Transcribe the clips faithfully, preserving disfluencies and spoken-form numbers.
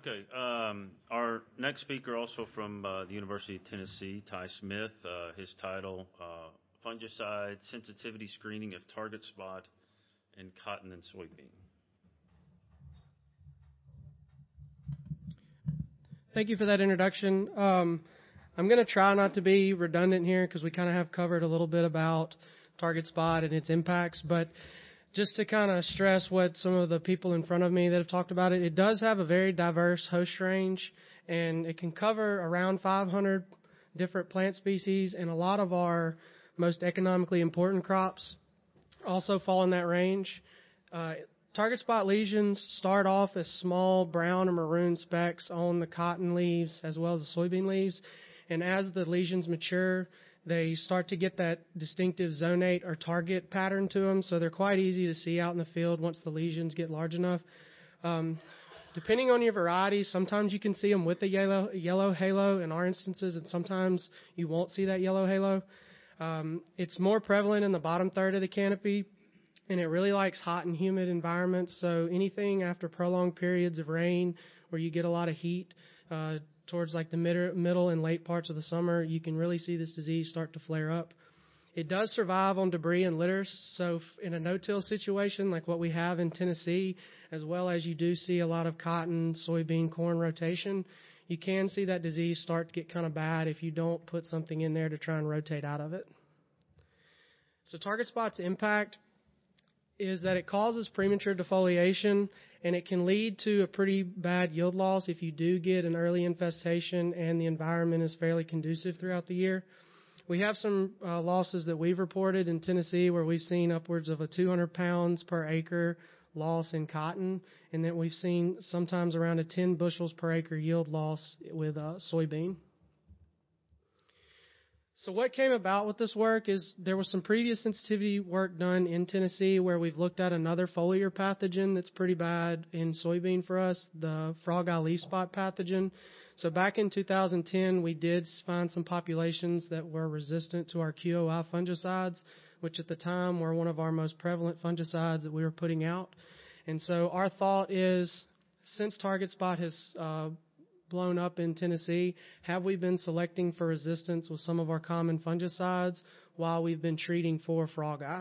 Okay. Um, our next speaker, also from uh, the University of Tennessee, Ty Smith. Uh, his title, uh, Fungicide Sensitivity Screening of Target Spot in Cotton and Soybean. Thank you for that introduction. Um, I'm going to try not to be redundant here because we kind of have covered a little bit about target spot and its impacts, but just to kind of stress what some of the people in front of me that have talked about it, it does have a very diverse host range, and it can cover around five hundred different plant species, and a lot of our most economically important crops also fall in that range. Uh, target spot lesions start off as small brown or maroon specks on the cotton leaves as well as the soybean leaves, and as the lesions mature, they start to get that distinctive zonate or target pattern to them, so they're quite easy to see out in the field once the lesions get large enough. Um, depending on your variety, sometimes you can see them with a yellow, yellow halo in our instances, and sometimes you won't see that yellow halo. Um, it's more prevalent in the bottom third of the canopy, and it really likes hot and humid environments, so anything after prolonged periods of rain where you get a lot of heat, uh, towards like the mid- middle and late parts of the summer, you can really see this disease start to flare up. It does survive on debris and litters, so in a no-till situation like what we have in Tennessee, as well as you do see a lot of cotton, soybean, corn rotation, you can see that disease start to get kind of bad if you don't put something in there to try and rotate out of it. So target spot's impact is that it causes premature defoliation, and it can lead to a pretty bad yield loss if you do get an early infestation and the environment is fairly conducive throughout the year. We have some uh, losses that we've reported in Tennessee where we've seen upwards of a two hundred pounds per acre loss in cotton, and then we've seen sometimes around a ten bushels per acre yield loss with uh, soybean. So what came about with this work is there was some previous sensitivity work done in Tennessee where we've looked at another foliar pathogen that's pretty bad in soybean for us, the frog eye leaf spot pathogen. So back in two thousand ten, we did find some populations that were resistant to our Q O I fungicides, which at the time were one of our most prevalent fungicides that we were putting out. And so our thought is, since target spot has uh, blown up in Tennessee, have we been selecting for resistance with some of our common fungicides while we've been treating for frog eye?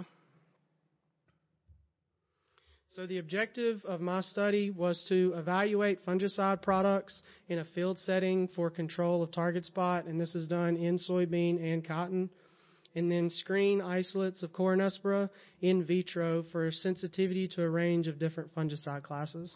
So the objective of my study was to evaluate fungicide products in a field setting for control of target spot, and this is done in soybean and cotton, and then screen isolates of Coronespora in vitro for sensitivity to a range of different fungicide classes.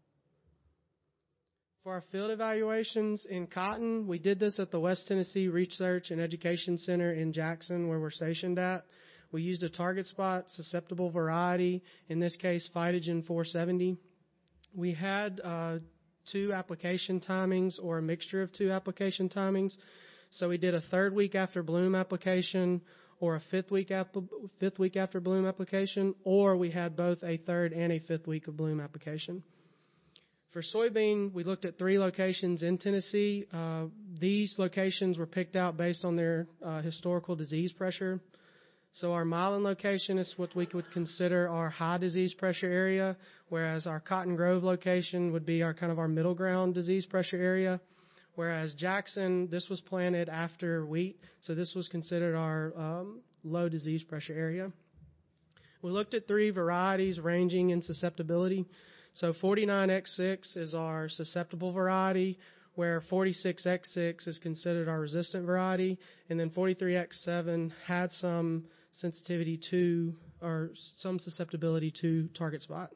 For our field evaluations in cotton, we did this at the West Tennessee Research and Education Center in Jackson, where we're stationed at. We used a target spot susceptible variety, in this case Phytogen four seventy. We had uh, two application timings or a mixture of two application timings. So we did a third week after bloom application or a fifth week, ap- fifth week after bloom application, or we had both a third and a fifth week of bloom application. For soybean, we looked at three locations in Tennessee. Uh, these locations were picked out based on their uh, historical disease pressure. So our Milan location is what we would consider our high disease pressure area, whereas our Cotton Grove location would be our kind of our middle ground disease pressure area. Whereas Jackson, this was planted after wheat, so this was considered our um, low disease pressure area. We looked at three varieties ranging in susceptibility. So forty-nine X six is our susceptible variety, where forty-six X six is considered our resistant variety, and then forty-three X seven had some sensitivity to, or some susceptibility to target spot.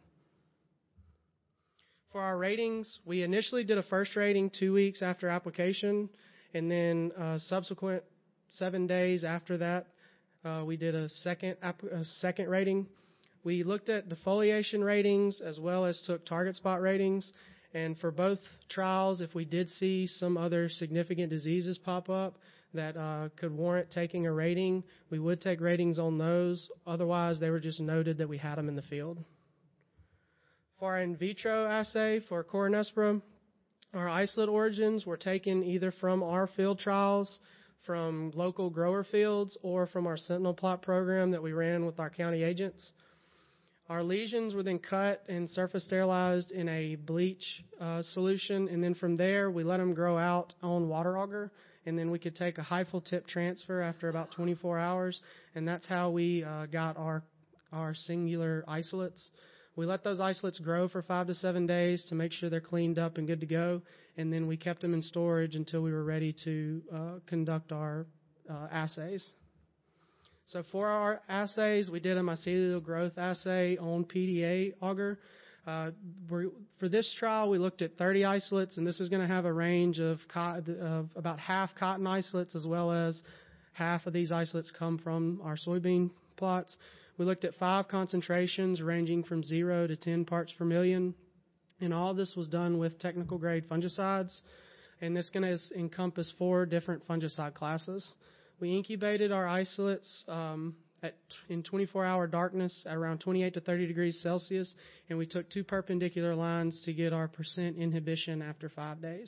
For our ratings, we initially did a first rating two weeks after application, and then uh, subsequent seven days after that, uh, we did a second, a second rating. We looked at defoliation ratings as well as took target spot ratings. And for both trials, if we did see some other significant diseases pop up that uh, could warrant taking a rating, we would take ratings on those. Otherwise, they were just noted that we had them in the field. For our in vitro assay for Coronespora, our isolate origins were taken either from our field trials, from local grower fields, or from our Sentinel plot program that we ran with our county agents. Our lesions were then cut and surface sterilized in a bleach uh, solution, and then from there we let them grow out on water auger, and then we could take a hyphal tip transfer after about twenty-four hours, and that's how we uh, got our our singular isolates. We let those isolates grow for five to seven days to make sure they're cleaned up and good to go, and then we kept them in storage until we were ready to uh, conduct our uh, assays. So for our assays, we did a mycelial growth assay on P D A auger. Uh, for this trial, we looked at thirty isolates, and this is going to have a range of, cotton, of about half cotton isolates, as well as half of these isolates come from our soybean plots. We looked at five concentrations ranging from zero to ten parts per million, and all this was done with technical grade fungicides, and this is going to encompass four different fungicide classes. We incubated our isolates um, at, in twenty-four hour darkness at around twenty-eight to thirty degrees Celsius, and we took two perpendicular lines to get our percent inhibition after five days.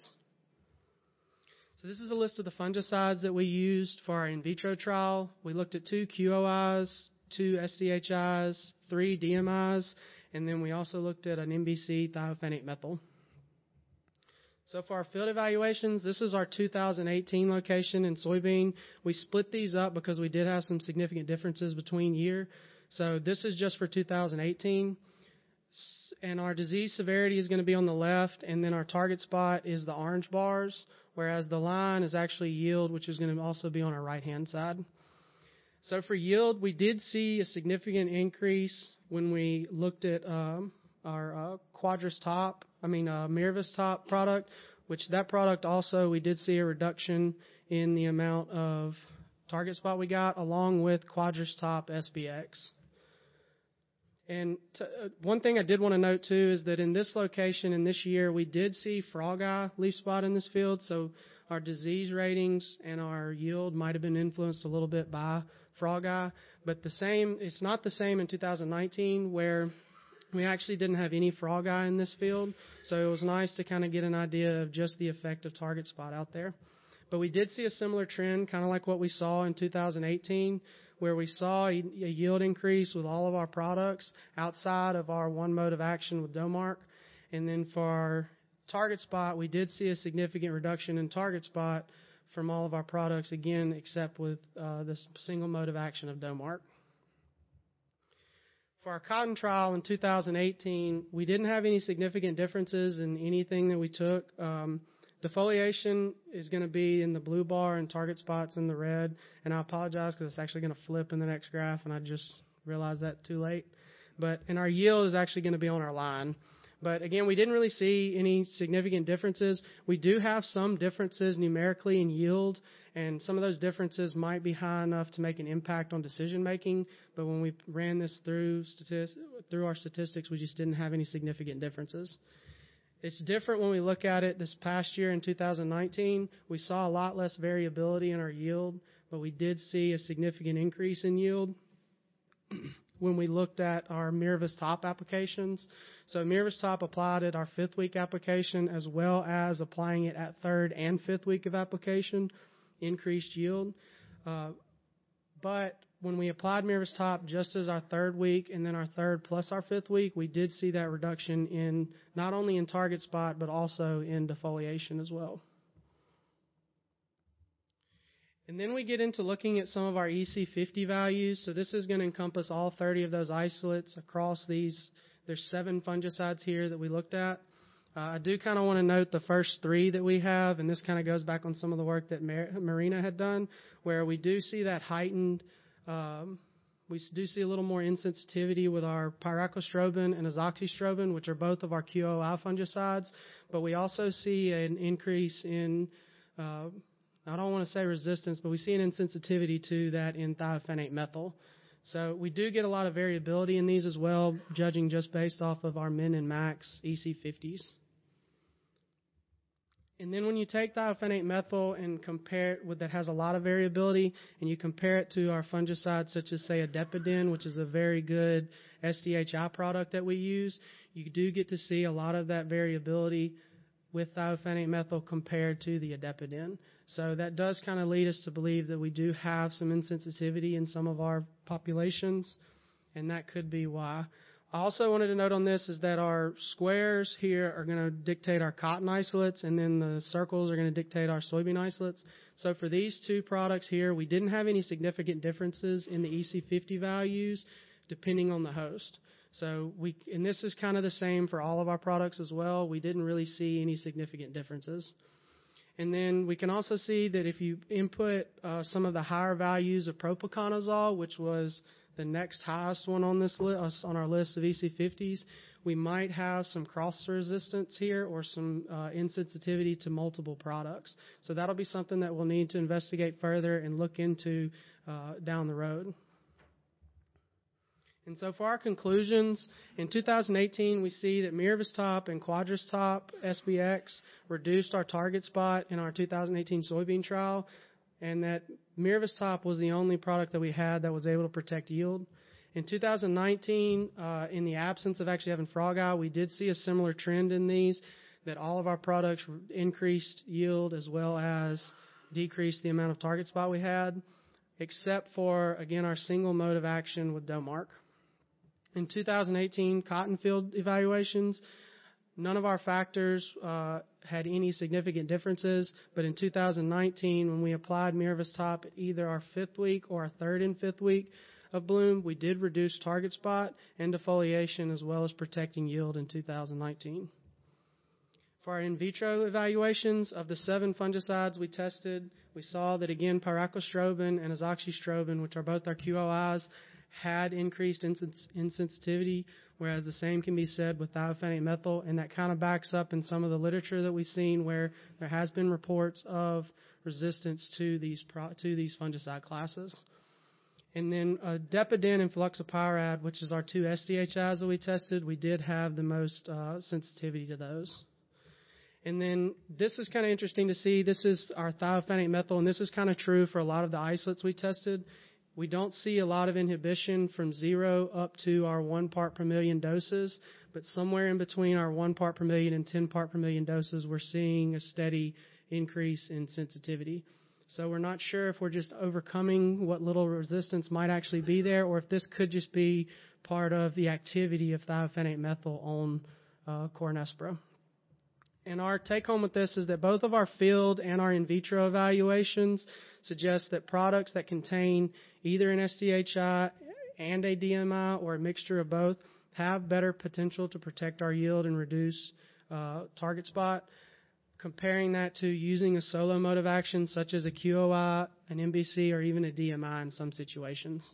So this is a list of the fungicides that we used for our in vitro trial. We looked at two Q O Is, two S D H Is, three D M Is, and then we also looked at an N B C thiophanate methyl. So for our field evaluations, this is our two thousand eighteen location in soybean. We split these up because we did have some significant differences between year. So this is just for two thousand eighteen. And our disease severity is going to be on the left, and then our target spot is the orange bars, whereas the line is actually yield, which is going to also be on our right-hand side. So for yield, we did see a significant increase when we looked at um, our uh, Quadris Top, I mean uh, Miravis Top product, which that product also we did see a reduction in the amount of target spot we got, along with Quadris Top S B X. And t- uh, one thing I did want to note too is that in this location and this year we did see frog eye leaf spot in this field, so our disease ratings and our yield might have been influenced a little bit by frog eye, but the same, it's not the same in two thousand nineteen where we actually didn't have any frog eye in this field, so it was nice to kind of get an idea of just the effect of target spot out there. But we did see a similar trend, kind of like what we saw in two thousand eighteen, where we saw a yield increase with all of our products outside of our one mode of action with Domark. And then for our target spot, we did see a significant reduction in target spot from all of our products, again, except with uh, this single mode of action of Domark. For our cotton trial in two thousand eighteen, we didn't have any significant differences in anything that we took. Um, defoliation is going to be in the blue bar and target spots in the red. And I apologize because it's actually going to flip in the next graph, and I just realized that too late. But and our yield is actually going to be on our line. But again, we didn't really see any significant differences. We do have some differences numerically in yield, and some of those differences might be high enough to make an impact on decision making. But when we ran this through statist- through our statistics, we just didn't have any significant differences. It's different when we look at it this past year in two thousand nineteen. We saw a lot less variability in our yield, but we did see a significant increase in yield when we looked at our Miravis Top applications. So Miravis Top applied at our fifth week application as well as applying it at third and fifth week of application, increased yield. Uh, but when we applied Miravis Top just as our third week and then our third plus our fifth week, we did see that reduction in not only in target spot but also in defoliation as well. And then we get into looking at some of our E C fifty values. So this is going to encompass all thirty of those isolates across these. There's seven fungicides here that we looked at. Uh, I do kind of want to note the first three that we have, and this kind of goes back on some of the work that Mar- Marina had done, where we do see that heightened, um, we do see a little more insensitivity with our pyraclostrobin and azoxystrobin, which are both of our Q O I fungicides, but we also see an increase in uh, I don't want to say resistance, but we see an insensitivity to that in thiophanate methyl. So we do get a lot of variability in these as well, judging just based off of our min and max E C fifties. And then when you take thiophanate methyl and compare it with that has a lot of variability, and you compare it to our fungicides such as, say, Adepidin, which is a very good S D H I product that we use, you do get to see a lot of that variability with thiophanate methyl compared to the Adepidin. So that does kind of lead us to believe that we do have some insensitivity in some of our populations, and that could be why. I also wanted to note on this is that our squares here are going to dictate our cotton isolates, and then the circles are going to dictate our soybean isolates. So for these two products here, we didn't have any significant differences in the E C fifty values depending on the host. So we, and this is kind of the same for all of our products as well. We didn't really see any significant differences. And then we can also see that if you input uh, some of the higher values of propiconazole, which was the next highest one on this list, on our list of E C fifties, we might have some cross resistance here or some uh, insensitivity to multiple products. So that'll be something that we'll need to investigate further and look into uh, down the road. And so for our conclusions, in two thousand eighteen, we see that Miravis-Top and Quadris-Top S B X reduced our target spot in our two thousand eighteen soybean trial, and that Miravis-Top was the only product that we had that was able to protect yield. In two thousand nineteen, uh, in the absence of actually having frog eye, we did see a similar trend in these, that all of our products increased yield as well as decreased the amount of target spot we had, except for, again, our single mode of action with Domark. In two thousand eighteen cotton field evaluations, none of our factors uh, had any significant differences, but in two thousand nineteen, when we applied Miravis-Top at either our fifth week or our third and fifth week of bloom, we did reduce target spot and defoliation as well as protecting yield in two thousand nineteen. For our in vitro evaluations of the seven fungicides we tested, we saw that, again, pyraclostrobin and azoxystrobin, which are both our Q O Is, had increased insens- insensitivity, whereas the same can be said with thiophanate methyl, and that kind of backs up in some of the literature that we've seen where there has been reports of resistance to these pro- to these fungicide classes. And then uh, Depidin and Fluxapyrad, which is our two S D H Is that we tested, we did have the most uh, sensitivity to those. And then this is kind of interesting to see. This is our thiophanate methyl, and this is kind of true for a lot of the isolates we tested. We don't see a lot of inhibition from zero up to our one part per million doses, but somewhere in between our one part per million and ten part per million doses, we're seeing a steady increase in sensitivity. So we're not sure if we're just overcoming what little resistance might actually be there, or if this could just be part of the activity of thiophanate methyl on uh, corn espra. And our take-home with this is that both of our field and our in vitro evaluations suggest that products that contain either an S D H I and a D M I or a mixture of both have better potential to protect our yield and reduce uh, target spot. Comparing that to using a solo mode of action such as a Q O I, an M B C, or even a D M I in some situations.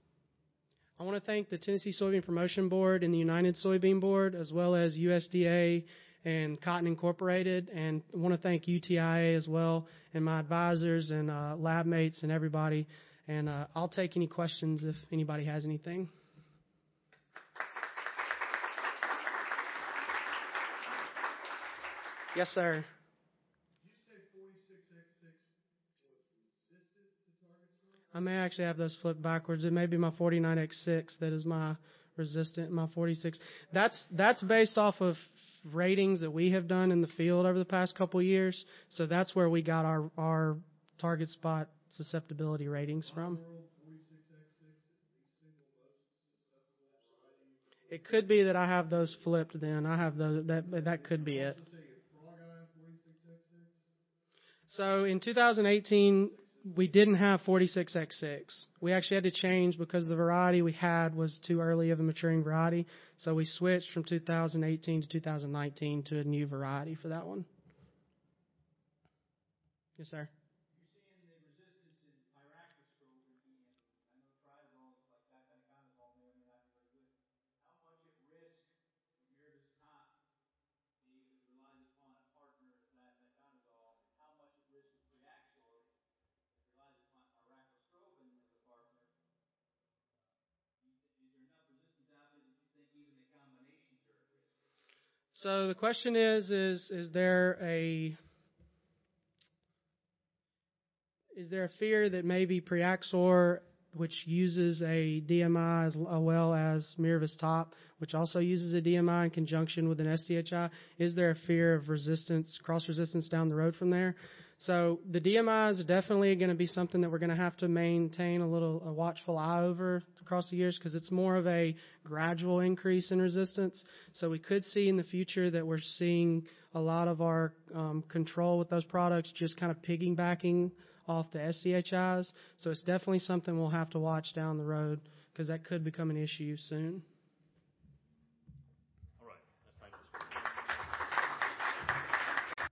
I want to thank the Tennessee Soybean Promotion Board and the United Soybean Board, as well as U S D A and Cotton Incorporated, and I want to thank U T I A as well, and my advisors and uh, lab mates and everybody. And uh, I'll take any questions if anybody has anything. Yes, sir. Did you say forty-six X six was resistant to target spot? I may actually have those flipped backwards. It may be my forty-nine X six that is my resistant, my forty-six. That's that's based off of ratings that we have done in the field over the past couple of years. So that's where we got our, our target spot susceptibility ratings from. It could be that I have those flipped then. I have those, that, that could be it. So in two thousand eighteen, we didn't have forty-six X six. We actually had to change because the variety we had was too early of a maturing variety. So we switched from two thousand eighteen to two thousand nineteen to a new variety for that one. Yes, sir. So the question is, is, is there a, is there a fear that maybe Preaxor, which uses a D M I as well as Miravis-Top, which also uses a D M I in conjunction with an S D H I, is there a fear of resistance, cross-resistance down the road from there? So the D M Is are definitely going to be something that we're going to have to maintain a little a watchful eye over. across the years because it's more of a gradual increase in resistance. So we could see in the future that we're seeing a lot of our um, control with those products just kind of piggybacking off the S C H Is. So it's definitely something we'll have to watch down the road because that could become an issue soon.